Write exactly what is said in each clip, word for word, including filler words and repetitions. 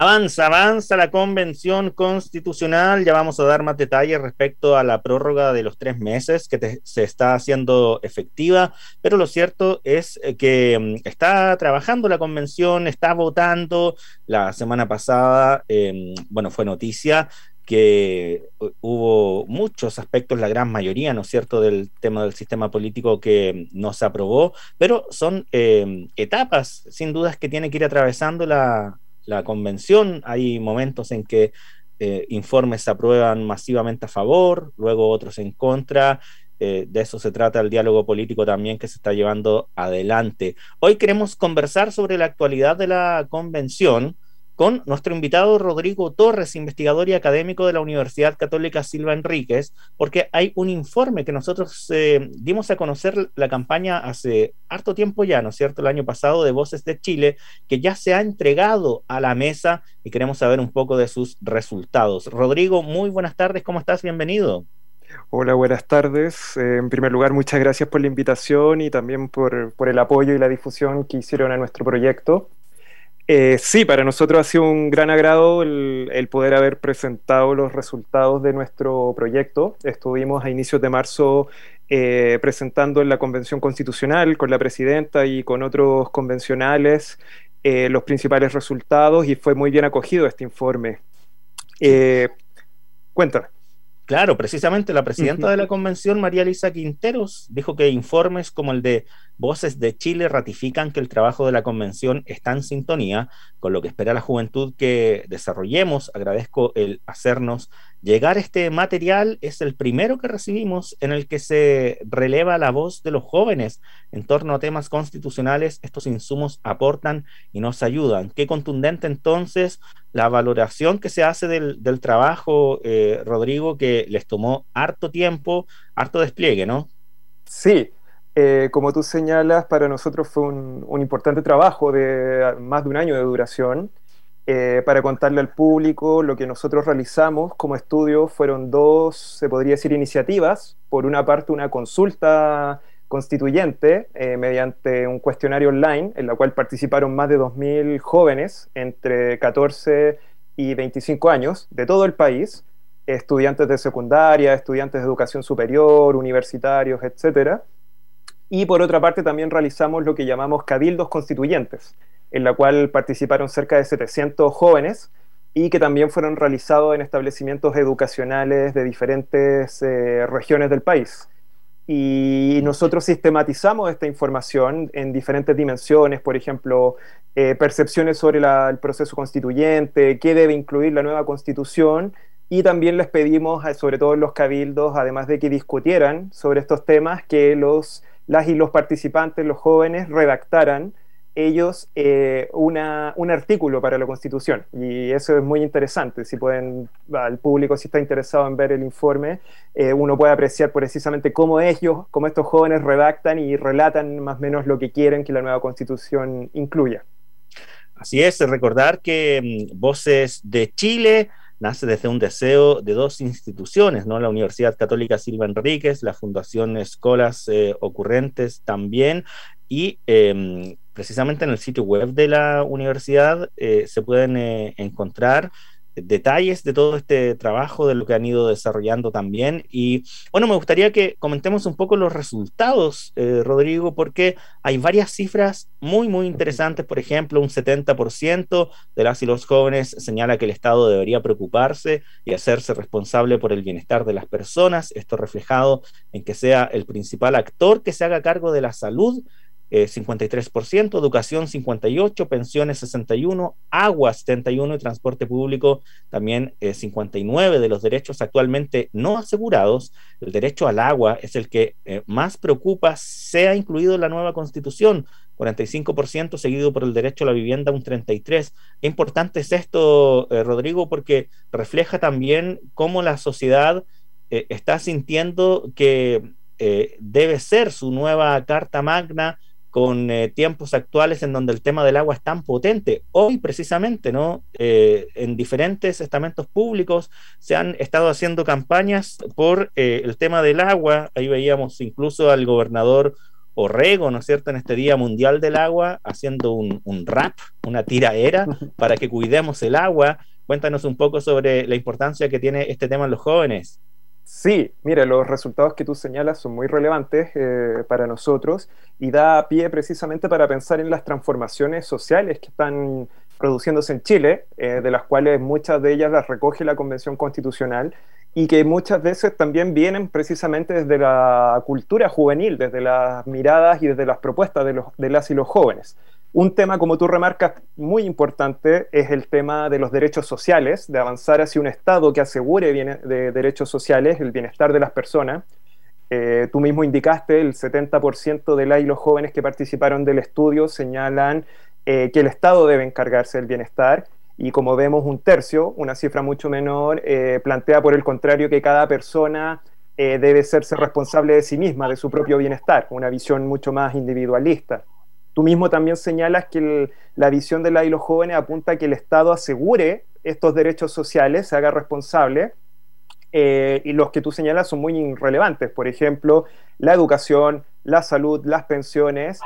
Avanza, avanza la convención constitucional. Ya vamos a dar más detalles respecto a la prórroga de los tres meses que te- se está haciendo efectiva, pero lo cierto es eh, que mm, está trabajando la convención, está votando. La semana pasada, eh, bueno, fue noticia que hu- hubo muchos aspectos, la gran mayoría, ¿no es cierto?, del tema del sistema político que mm, no se aprobó, pero son eh, etapas, sin dudas, que tiene que ir atravesando la la convención. Hay momentos en que eh, informes se aprueban masivamente a favor, luego otros en contra. Eh, de eso se trata el diálogo político también que se está llevando adelante. Hoy queremos conversar sobre la actualidad de la convención con nuestro invitado Rodrigo Torres, investigador y académico de la Universidad Católica Silva Enríquez, porque hay un informe que nosotros eh, dimos a conocer la campaña hace harto tiempo ya, ¿no es cierto?, el año pasado, de Voces de Chile, que ya se ha entregado a la mesa y queremos saber un poco de sus resultados. Rodrigo, muy buenas tardes, ¿cómo estás? Bienvenido. Hola, buenas tardes. Eh, en primer lugar, muchas gracias por la invitación y también por, por el apoyo y la difusión que hicieron a nuestro proyecto. Eh, sí, para nosotros ha sido un gran agrado el, el poder haber presentado los resultados de nuestro proyecto. Estuvimos a inicios de marzo eh, presentando en la Convención Constitucional con la presidenta y con otros convencionales eh, los principales resultados y fue muy bien acogido este informe. Sí. Eh, Cuéntame. Claro, precisamente la presidenta Ujú. de la convención, María Elisa Quinteros, dijo que informes como el de Voces de Chile ratifican que el trabajo de la convención está en sintonía con lo que espera la juventud que desarrollemos. Agradezco el hacernos llegar este material. Es el primero que recibimos en el que se releva la voz de los jóvenes en torno a temas constitucionales. Estos insumos aportan y nos ayudan. Qué contundente entonces la valoración que se hace del, del trabajo, eh, Rodrigo, que les tomó harto tiempo, harto despliegue, ¿no? Sí, eh, como tú señalas, para nosotros fue un, un importante trabajo de más de un año de duración. Eh, para contarle al público, lo que nosotros realizamos como estudio fueron dos, se podría decir, iniciativas. Por una parte, una consulta constituyente eh, mediante un cuestionario online en la cual participaron más de dos mil jóvenes entre catorce y veinticinco años de todo el país, estudiantes de secundaria, estudiantes de educación superior, universitarios, etcétera. Y por otra parte también realizamos lo que llamamos cabildos constituyentes, en la cual participaron cerca de setecientos jóvenes y que también fueron realizados en establecimientos educacionales de diferentes eh, regiones del país. Y nosotros sistematizamos esta información en diferentes dimensiones, por ejemplo, eh, percepciones sobre la, el proceso constituyente, qué debe incluir la nueva constitución, y también les pedimos, eh, sobre todo en los cabildos, además de que discutieran sobre estos temas, que los, las y los participantes, los jóvenes, redactaran ellos eh, una, un artículo para la Constitución. Y eso es muy interesante. Si pueden, al público, si está interesado en ver el informe, eh, uno puede apreciar precisamente cómo ellos, cómo estos jóvenes redactan y relatan más o menos lo que quieren que la nueva Constitución incluya. Así es, recordar que mm, Voces de Chile nace desde un deseo de dos instituciones, ¿no? La Universidad Católica Silva Enríquez, la Fundación Escolas eh, Ocurrentes también, y eh, precisamente en el sitio web de la universidad eh, se pueden eh, encontrar detalles de todo este trabajo, de lo que han ido desarrollando también. Y bueno, me gustaría que comentemos un poco los resultados, eh, Rodrigo, porque hay varias cifras muy, muy interesantes. Por ejemplo, un setenta por ciento de las y los jóvenes señala que el Estado debería preocuparse y hacerse responsable por el bienestar de las personas. Esto reflejado en que sea el principal actor que se haga cargo de la salud, eh, cincuenta y tres por ciento, educación cincuenta y ocho por ciento, pensiones sesenta y uno por ciento, agua setenta y uno por ciento y transporte público también eh, cincuenta y nueve por ciento. De los derechos actualmente no asegurados, el derecho al agua es el que eh, más preocupa, sea incluido en la nueva constitución, cuarenta y cinco por ciento, seguido por el derecho a la vivienda, un treinta y tres por ciento. Qué importante es esto, eh, Rodrigo, porque refleja también cómo la sociedad eh, está sintiendo que eh, debe ser su nueva Carta Magna con eh, tiempos actuales en donde el tema del agua es tan potente. Hoy precisamente, ¿no? Eh, en diferentes estamentos públicos se han estado haciendo campañas por eh, el tema del agua. Ahí veíamos incluso al gobernador Orrego, ¿no es cierto?, en este Día Mundial del Agua, haciendo un, un rap, una tiraera, para que cuidemos el agua. Cuéntanos un poco sobre la importancia que tiene este tema en los jóvenes. Sí, mira, los resultados que tú señalas son muy relevantes eh, para nosotros y da pie precisamente para pensar en las transformaciones sociales que están produciéndose en Chile, eh, de las cuales muchas de ellas las recoge la Convención Constitucional y que muchas veces también vienen precisamente desde la cultura juvenil, desde las miradas y desde las propuestas de, los, de las y los jóvenes. Un tema, como tú remarcas, muy importante es el tema de los derechos sociales, de avanzar hacia un Estado que asegure bien, de derechos sociales, el bienestar de las personas. Eh, tú mismo indicaste, el setenta por ciento de las y los jóvenes que participaron del estudio señalan eh, que el Estado debe encargarse del bienestar, y como vemos un tercio, una cifra mucho menor, eh, plantea por el contrario que cada persona eh, debe serse responsable de sí misma, de su propio bienestar, una visión mucho más individualista. Tú mismo también señalas que el, la visión de la y los jóvenes apunta a que el Estado asegure estos derechos sociales, se haga responsable, eh, y los que tú señalas son muy relevantes. Por ejemplo, la educación, la salud, las pensiones,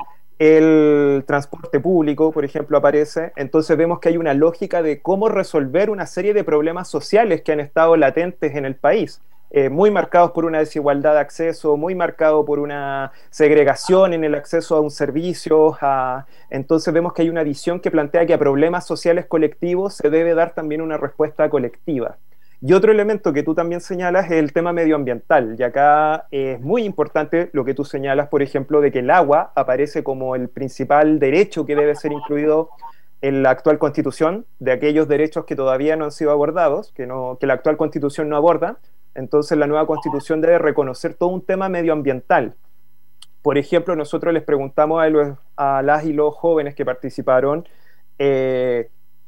el transporte público, por ejemplo, aparece. Entonces vemos que hay una lógica de cómo resolver una serie de problemas sociales que han estado latentes en el país. Eh, muy marcados por una desigualdad de acceso, muy marcado por una segregación en el acceso a un servicio. A... Entonces vemos que hay una visión que plantea que a problemas sociales colectivos se debe dar también una respuesta colectiva. Y otro elemento que tú también señalas es el tema medioambiental, y acá es muy importante lo que tú señalas, por ejemplo, de que el agua aparece como el principal derecho que debe ser incluido en la actual Constitución, de aquellos derechos que todavía no han sido abordados, que, no, que la actual Constitución no aborda. Entonces la nueva Constitución debe reconocer todo un tema medioambiental. Por ejemplo, nosotros les preguntamos a, los, a las y los jóvenes que participaron eh,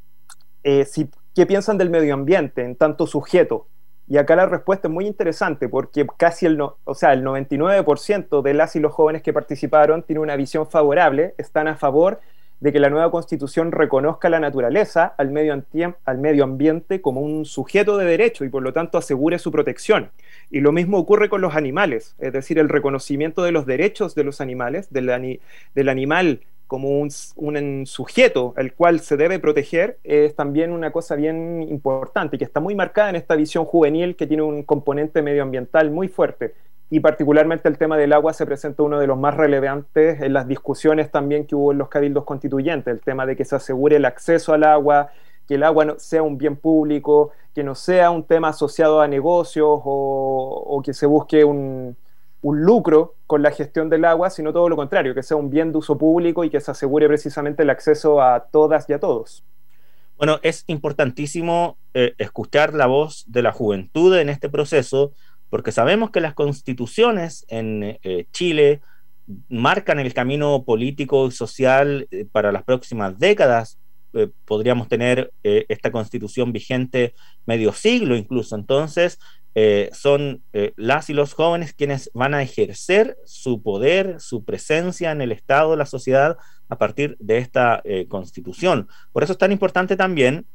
eh, si, qué piensan del medio ambiente en tanto sujeto. Y acá la respuesta es muy interesante porque casi el, no, o sea, el noventa y nueve por ciento de las y los jóvenes que participaron tiene una visión favorable, están a favor de que la nueva Constitución reconozca la naturaleza, al medio, al medio ambiente como un sujeto de derecho y por lo tanto asegure su protección. Y lo mismo ocurre con los animales, es decir, el reconocimiento de los derechos de los animales, del, ani del animal como un, un sujeto al cual se debe proteger, es también una cosa bien importante y que está muy marcada en esta visión juvenil que tiene un componente medioambiental muy fuerte. Y particularmente el tema del agua se presenta uno de los más relevantes en las discusiones también que hubo en los cabildos constituyentes, el tema de que se asegure el acceso al agua, que el agua no sea un bien público, que no sea un tema asociado a negocios o, o que se busque un, un lucro con la gestión del agua, sino todo lo contrario, que sea un bien de uso público y que se asegure precisamente el acceso a todas y a todos. Bueno, es importantísimo eh, escuchar la voz de la juventud en este proceso, porque sabemos que las constituciones en eh, Chile marcan el camino político y social eh, para las próximas décadas. Eh, podríamos tener eh, esta constitución vigente medio siglo incluso. Entonces, eh, son eh, las y los jóvenes quienes van a ejercer su poder, su presencia en el Estado, la sociedad, a partir de esta eh, constitución. Por eso es tan importante también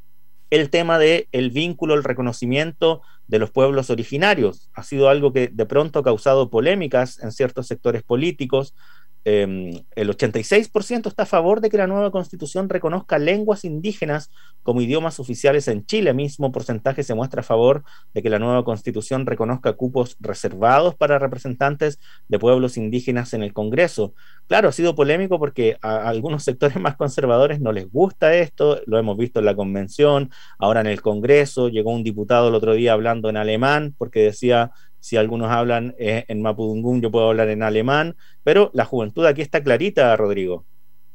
el tema del vínculo, el reconocimiento de los pueblos originarios. Ha sido algo que de pronto ha causado polémicas en ciertos sectores políticos. Eh, el ochenta y seis por ciento está a favor de que la nueva Constitución reconozca lenguas indígenas como idiomas oficiales en Chile. Mismo porcentaje se muestra a favor de que la nueva Constitución reconozca cupos reservados para representantes de pueblos indígenas en el Congreso. Claro, ha sido polémico porque a algunos sectores más conservadores no les gusta esto, lo hemos visto en la convención, ahora en el Congreso. Llegó un diputado el otro día hablando en alemán porque decía, si algunos hablan eh, en mapudungún, yo puedo hablar en alemán, pero la juventud aquí está clarita, Rodrigo.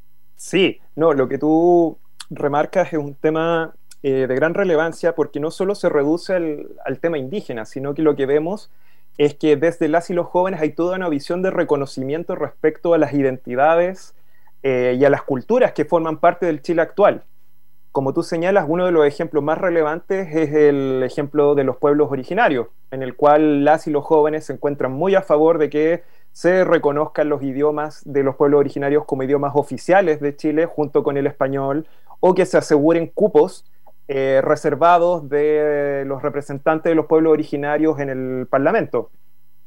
Sí, no, lo que tú remarcas es un tema eh, de gran relevancia porque no solo se reduce al, al tema indígena, sino que lo que vemos es que desde las y los jóvenes hay toda una visión de reconocimiento respecto a las identidades eh, y a las culturas que forman parte del Chile actual. Como tú señalas, uno de los ejemplos más relevantes es el ejemplo de los pueblos originarios, en el cual las y los jóvenes se encuentran muy a favor de que se reconozcan los idiomas de los pueblos originarios como idiomas oficiales de Chile junto con el español, o que se aseguren cupos eh, reservados de los representantes de los pueblos originarios en el Parlamento.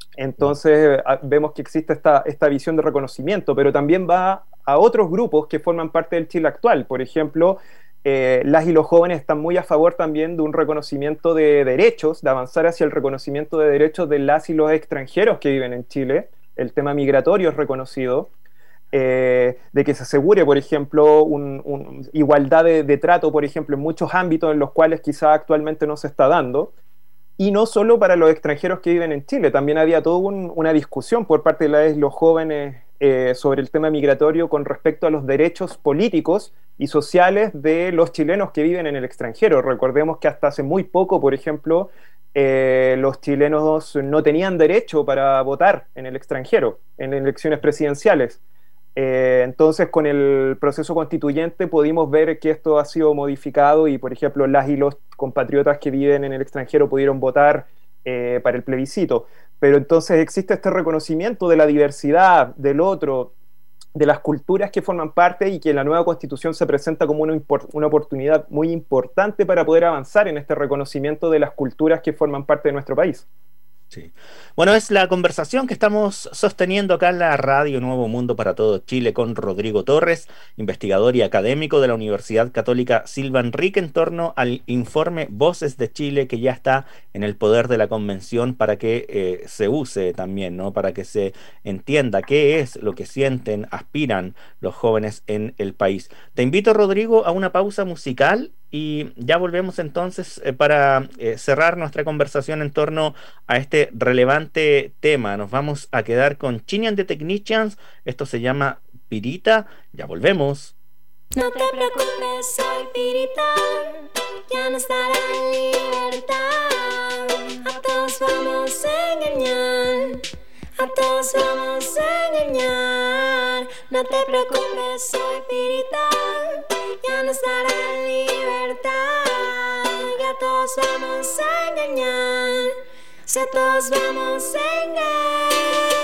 Entonces a, vemos que existe esta, esta visión de reconocimiento, pero también va a otros grupos que forman parte del Chile actual. Por ejemplo, eh, las y los jóvenes están muy a favor también de un reconocimiento de derechos, de avanzar hacia el reconocimiento de derechos de las y los extranjeros que viven en Chile. El tema migratorio es reconocido. Eh, de que se asegure, por ejemplo, un, un igualdad de, de trato, por ejemplo, en muchos ámbitos en los cuales quizá actualmente no se está dando. Y no solo para los extranjeros que viven en Chile, también había toda un, una discusión por parte de las, los jóvenes eh, sobre el tema migratorio con respecto a los derechos políticos y sociales de los chilenos que viven en el extranjero. Recordemos que hasta hace muy poco, por ejemplo, eh, los chilenos no tenían derecho para votar en el extranjero, en elecciones presidenciales. Eh, entonces, con el proceso constituyente pudimos ver que esto ha sido modificado y, por ejemplo, las y los compatriotas que viven en el extranjero pudieron votar eh, para el plebiscito. Pero entonces existe este reconocimiento de la diversidad, del otro, de las culturas que forman parte y que en la nueva Constitución se presenta como una, una oportunidad muy importante para poder avanzar en este reconocimiento de las culturas que forman parte de nuestro país. Sí. Bueno, es la conversación que estamos sosteniendo acá en la Radio Nuevo Mundo para todo Chile con Rodrigo Torres, investigador y académico de la Universidad Católica Silva Enrique, en torno al informe Voces de Chile, que ya está en el poder de la Convención para que eh, se use también, ¿no? Para que se entienda qué es lo que sienten, aspiran los jóvenes en el país. Te invito, Rodrigo, a una pausa musical y ya volvemos entonces eh, para eh, cerrar nuestra conversación en torno a este relevante tema. Nos vamos a quedar con Chini and the Technicians. Esto se llama Pirita. Ya volvemos. No te preocupes, soy Pirita. Ya no estará en libertad. A todos vamos a engañar. A todos vamos a engañar. No te preocupes, soy Pirita. Ya no estará en libertad. Y a todos vamos a engañar. Si a todos vamos a engañar.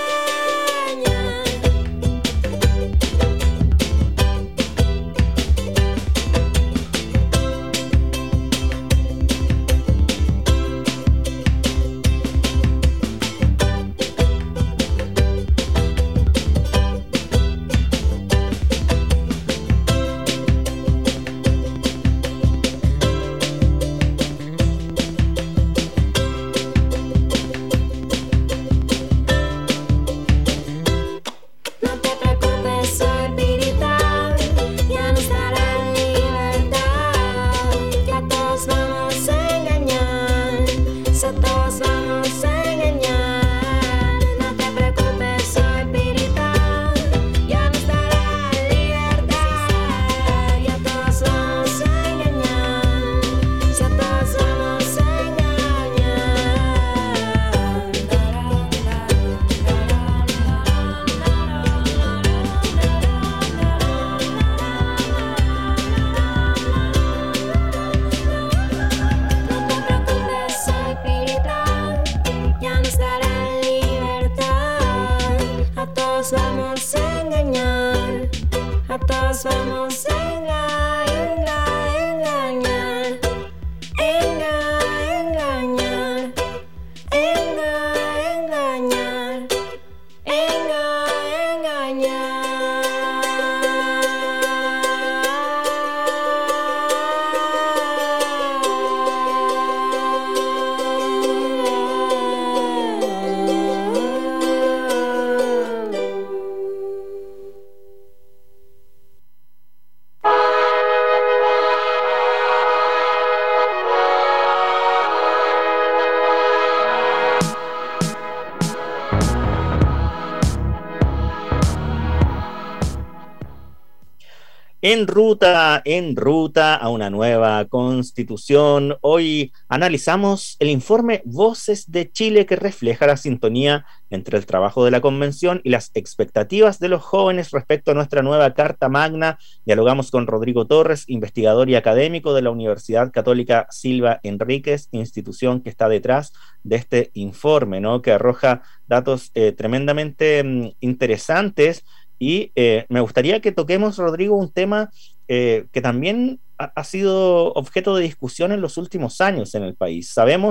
En ruta, en ruta a una nueva constitución. Hoy analizamos el informe Voces de Chile, que refleja la sintonía entre el trabajo de la Convención y las expectativas de los jóvenes respecto a nuestra nueva Carta Magna. Dialogamos con Rodrigo Torres, investigador y académico de la Universidad Católica Silva Enríquez, institución que está detrás de este informe, ¿no? Que arroja datos eh, tremendamente mm, interesantes. Y eh, me gustaría que toquemos, Rodrigo, un tema eh, que también ha, ha sido objeto de discusión en los últimos años en el país. Sabemos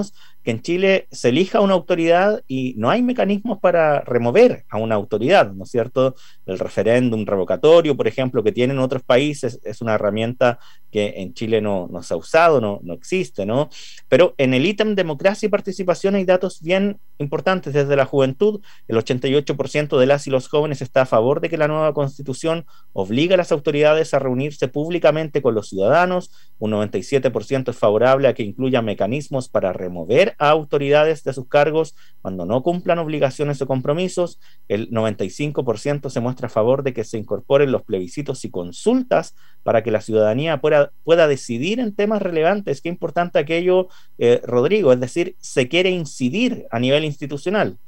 que en Chile se elija una autoridad y no hay mecanismos para remover a una autoridad, ¿no es cierto? El referéndum revocatorio, por ejemplo, que tienen otros países, es una herramienta que en Chile no, no se ha usado, no, no existe, ¿no? Pero en el ítem democracia y participación hay datos bien importantes desde la juventud. El ochenta y ocho por ciento de las y los jóvenes está a favor de que la nueva constitución obligue a las autoridades a reunirse públicamente con los ciudadanos. Un noventa y siete por ciento es favorable a que incluya mecanismos para remover a autoridades de sus cargos cuando no cumplan obligaciones o compromisos. El noventa y cinco por ciento se muestra a favor de que se incorporen los plebiscitos y consultas para que la ciudadanía pueda, pueda decidir en temas relevantes. Qué importante aquello, eh, Rodrigo, es decir, se quiere incidir a nivel institucional.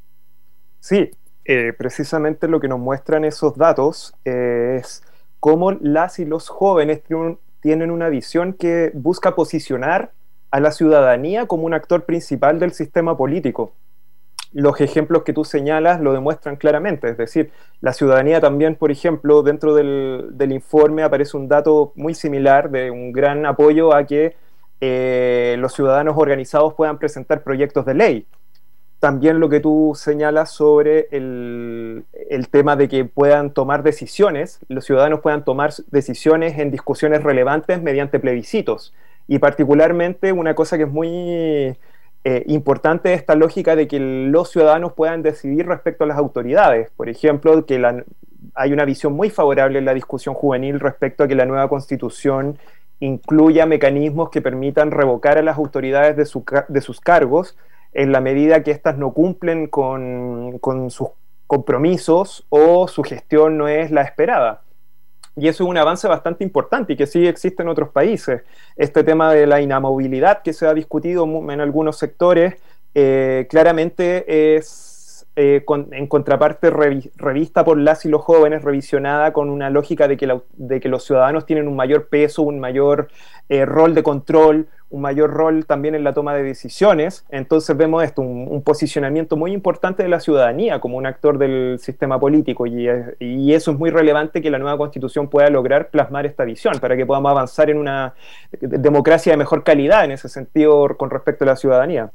Sí, eh, precisamente lo que nos muestran esos datos eh, es cómo las y los jóvenes tienen, tienen una visión que busca posicionar a la ciudadanía como un actor principal del sistema político. Los ejemplos que tú señalas lo demuestran claramente, es decir, la ciudadanía también, por ejemplo, dentro del, del informe aparece un dato muy similar de un gran apoyo a que eh, los ciudadanos organizados puedan presentar proyectos de ley. También lo que tú señalas sobre el, el tema de que puedan tomar decisiones, los ciudadanos puedan tomar decisiones en discusiones relevantes mediante plebiscitos. Y particularmente una cosa que es muy eh, importante es esta lógica de que los ciudadanos puedan decidir respecto a las autoridades. Por ejemplo, que la, hay una visión muy favorable en la discusión juvenil respecto a que la nueva constitución incluya mecanismos que permitan revocar a las autoridades de, su, de sus cargos en la medida que éstas no cumplen con, con sus compromisos o su gestión no es la esperada. Y eso es un avance bastante importante y que sí existe en otros países. Este tema de la inamovilidad que se ha discutido en algunos sectores, eh, claramente es eh, con, en contraparte revi revista por las y los jóvenes, revisionada con una lógica de que, la, de que los ciudadanos tienen un mayor peso, un mayor eh, rol de control, un mayor rol también en la toma de decisiones. Entonces vemos esto, un, un posicionamiento muy importante de la ciudadanía como un actor del sistema político, y, y eso es muy relevante que la nueva constitución pueda lograr plasmar esta visión para que podamos avanzar en una democracia de mejor calidad en ese sentido con respecto a la ciudadanía.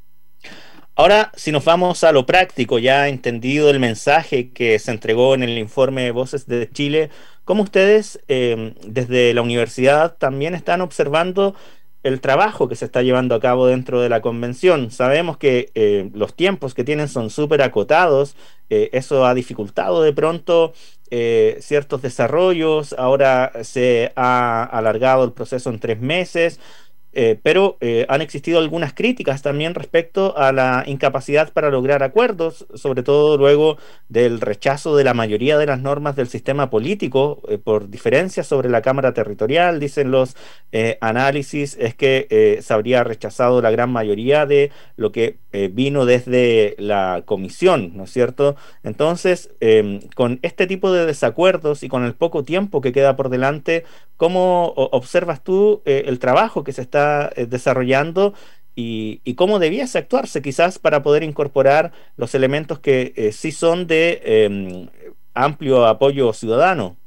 Ahora, si nos vamos a lo práctico, ya entendido el mensaje que se entregó en el informe Voces de Chile, ¿cómo ustedes eh, desde la universidad también están observando el trabajo que se está llevando a cabo dentro de la convención? Sabemos que eh, los tiempos que tienen son súper acotados, eh, eso ha dificultado de pronto eh, ciertos desarrollos, ahora se ha alargado el proceso en tres meses, eh, pero eh, han existido algunas críticas también respecto a la incapacidad para lograr acuerdos, sobre todo luego del rechazo de la mayoría de las normas del sistema político eh, por diferencias sobre la Cámara Territorial. Dicen los eh, análisis es que eh, se habría rechazado la gran mayoría de lo que eh, vino desde la comisión, ¿no es cierto? Entonces, eh, con este tipo de desacuerdos y con el poco tiempo que queda por delante, ¿cómo observas tú eh, el trabajo que se está eh, desarrollando y, y cómo debiese actuarse quizás para poder incorporar los elementos que eh, sí son de eh, amplio apoyo ciudadano?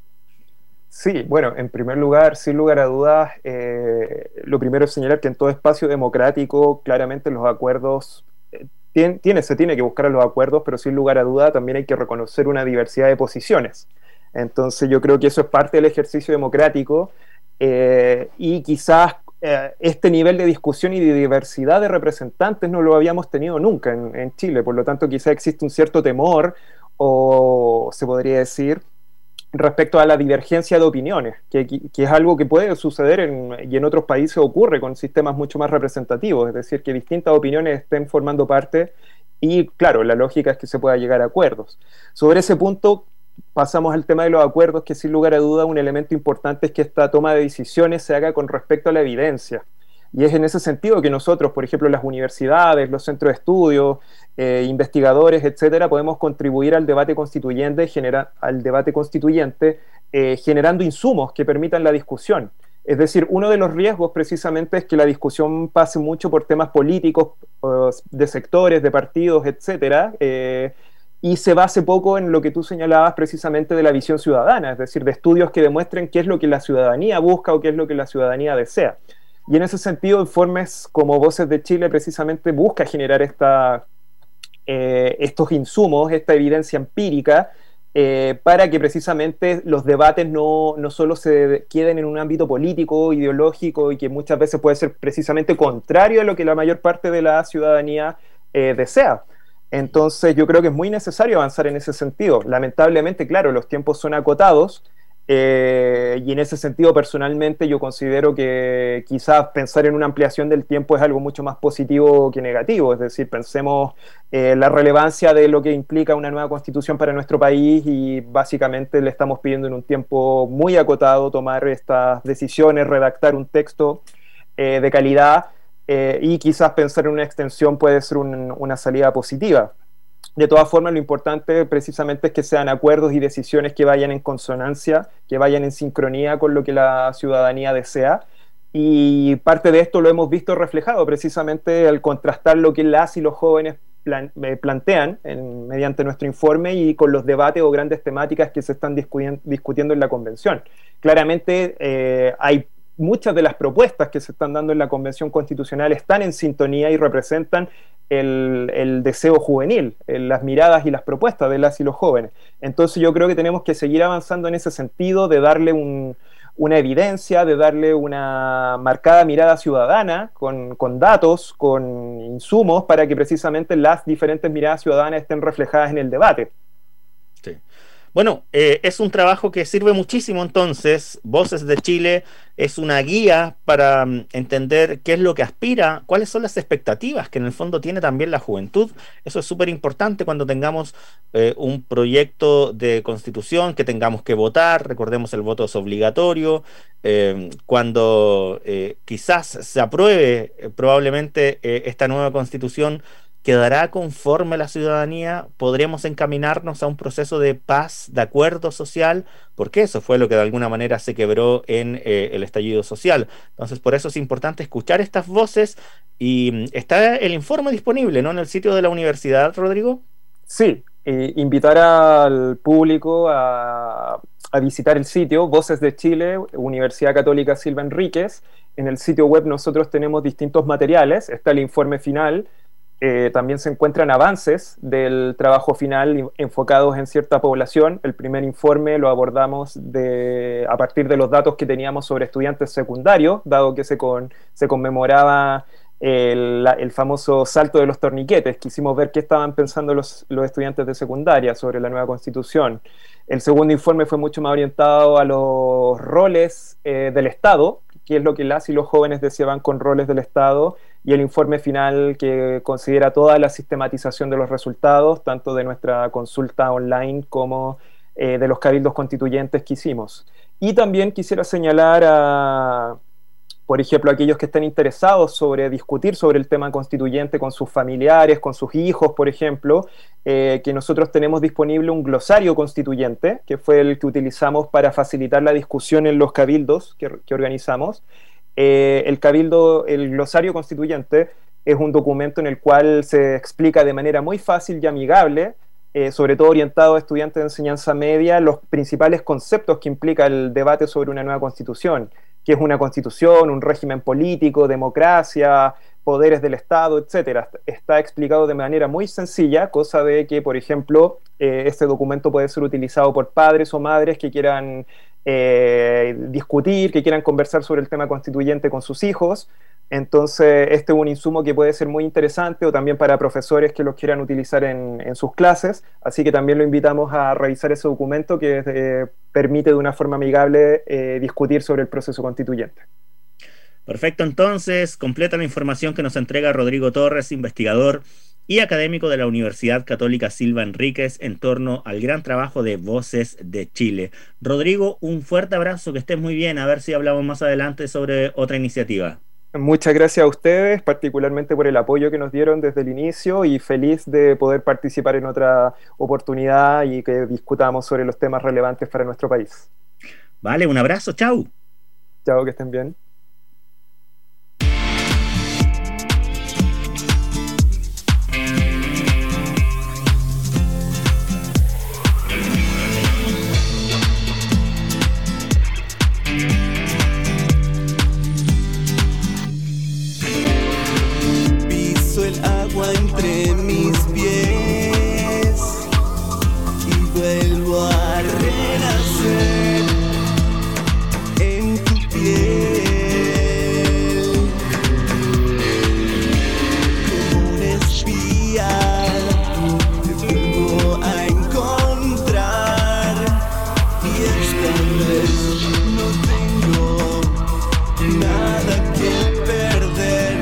Sí, bueno, en primer lugar, sin lugar a dudas, eh, lo primero es señalar que en todo espacio democrático, claramente los acuerdos, eh, tiene, tiene, se tiene que buscar los acuerdos, pero sin lugar a duda también hay que reconocer una diversidad de posiciones. Entonces yo creo que eso es parte del ejercicio democrático eh, y quizás eh, este nivel de discusión y de diversidad de representantes no lo habíamos tenido nunca en, en Chile, por lo tanto quizás existe un cierto temor, o se podría decir, respecto a la divergencia de opiniones, que, que es algo que puede suceder en, y en otros países ocurre con sistemas mucho más representativos, es decir, que distintas opiniones estén formando parte y claro, la lógica es que se pueda llegar a acuerdos. Sobre ese punto pasamos al tema de los acuerdos, que sin lugar a duda un elemento importante es que esta toma de decisiones se haga con respecto a la evidencia. Y es en ese sentido que nosotros, por ejemplo, las universidades, los centros de estudio, eh, investigadores, etcétera, podemos contribuir al debate constituyente, genera, al debate constituyente eh, generando insumos que permitan la discusión. Es decir, uno de los riesgos precisamente es que la discusión pase mucho por temas políticos, uh, de sectores, de partidos, etcétera, eh, y se base poco en lo que tú señalabas precisamente de la visión ciudadana, es decir, de estudios que demuestren qué es lo que la ciudadanía busca o qué es lo que la ciudadanía desea. Y en ese sentido, Informes como Voces de Chile precisamente busca generar esta, eh, estos insumos, esta evidencia empírica, eh, para que precisamente los debates no, no solo se queden en un ámbito político, ideológico, y que muchas veces puede ser precisamente contrario a lo que la mayor parte de la ciudadanía eh, desea. Entonces yo creo que es muy necesario avanzar en ese sentido. Lamentablemente, claro, los tiempos son acotados, eh, y en ese sentido personalmente yo considero que quizás pensar en una ampliación del tiempo es algo mucho más positivo que negativo. Es decir, pensemos eh, la relevancia de lo que implica una nueva constitución para nuestro país, y básicamente le estamos pidiendo en un tiempo muy acotado tomar estas decisiones, redactar un texto eh, de calidad, eh, y quizás pensar en una extensión puede ser un, una salida positiva. De todas formas, lo importante precisamente es que sean acuerdos y decisiones que vayan en consonancia, que vayan en sincronía con lo que la ciudadanía desea, y parte de esto lo hemos visto reflejado precisamente al contrastar lo que las y los jóvenes plan, eh, plantean en, mediante nuestro informe y con los debates o grandes temáticas que se están discutiendo, discutiendo en la convención. Claramente eh, hay muchas de las propuestas que se están dando en la Convención Constitucional están en sintonía y representan el, el deseo juvenil, el, las miradas y las propuestas de las y los jóvenes. Entonces yo creo que tenemos que seguir avanzando en ese sentido, de darle un, una evidencia, de darle una marcada mirada ciudadana, con, con datos, con insumos, para que precisamente las diferentes miradas ciudadanas estén reflejadas en el debate. Sí. Bueno, eh, es un trabajo que sirve muchísimo entonces. Voces de Chile es una guía para um, entender qué es lo que aspira, cuáles son las expectativas que en el fondo tiene también la juventud. Eso es súper importante cuando tengamos eh, un proyecto de constitución que tengamos que votar. Recordemos, el voto es obligatorio. Eh, cuando eh, quizás se apruebe eh, probablemente eh, esta nueva constitución, ¿quedará conforme la ciudadanía? ¿Podremos encaminarnos a un proceso de paz, de acuerdo social? Porque eso fue lo que de alguna manera se quebró en eh, el estallido social. Entonces, por eso es importante escuchar estas voces, y está el informe disponible, ¿no?, en el sitio de la universidad, Rodrigo. Sí, eh, invitar al público a, a visitar el sitio Voces de Chile, Universidad Católica Silva Enríquez. En el sitio web nosotros tenemos distintos materiales. Está el informe final. Eh, también se encuentran avances del trabajo final enfocados en cierta población. El primer informe lo abordamos de, a partir de los datos que teníamos sobre estudiantes secundarios, dado que se, con, se conmemoraba el, el famoso salto de los torniquetes. Quisimos ver qué estaban pensando los, los estudiantes de secundaria sobre la nueva constitución. El segundo informe fue mucho más orientado a los roles eh, del Estado, qué es lo que las y los jóvenes deseaban con roles del Estado, y el informe final que considera toda la sistematización de los resultados, tanto de nuestra consulta online como eh, de los cabildos constituyentes que hicimos. Y también quisiera señalar a, por ejemplo, a aquellos que estén interesados sobre discutir sobre el tema constituyente con sus familiares, con sus hijos, por ejemplo, eh, que nosotros tenemos disponible un glosario constituyente, que fue el que utilizamos para facilitar la discusión en los cabildos que, que organizamos. Eh, el cabildo, el glosario constituyente es un documento en el cual se explica de manera muy fácil y amigable, eh, sobre todo orientado a estudiantes de enseñanza media, los principales conceptos que implica el debate sobre una nueva constitución, que es una constitución, un régimen político, democracia, poderes del Estado, etcétera. Está explicado de manera muy sencilla, cosa de que, por ejemplo, eh, este documento puede ser utilizado por padres o madres que quieran Eh, discutir, que quieran conversar sobre el tema constituyente con sus hijos. Entonces este es un insumo que puede ser muy interesante, o también para profesores que los quieran utilizar en, en sus clases, así que también lo invitamos a revisar ese documento que eh, permite de una forma amigable eh, discutir sobre el proceso constituyente. Perfecto, entonces completa la información que nos entrega Rodrigo Torres, investigador y académico de la Universidad Católica Silva Enríquez, en torno al gran trabajo de Voces de Chile. Rodrigo, un fuerte abrazo, que estés muy bien, a ver si hablamos más adelante sobre otra iniciativa. Muchas gracias a ustedes, particularmente por el apoyo que nos dieron desde el inicio, y feliz de poder participar en otra oportunidad y que discutamos sobre los temas relevantes para nuestro país. Vale, un abrazo, chau. Chao, que estén bien. agua entre mis pies y vuelvo a renacer en tu piel. Como un espía te vuelvo a encontrar y esta vez no tengo nada que perder.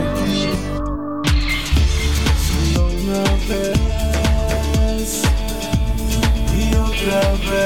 Solo una vez y otra vez.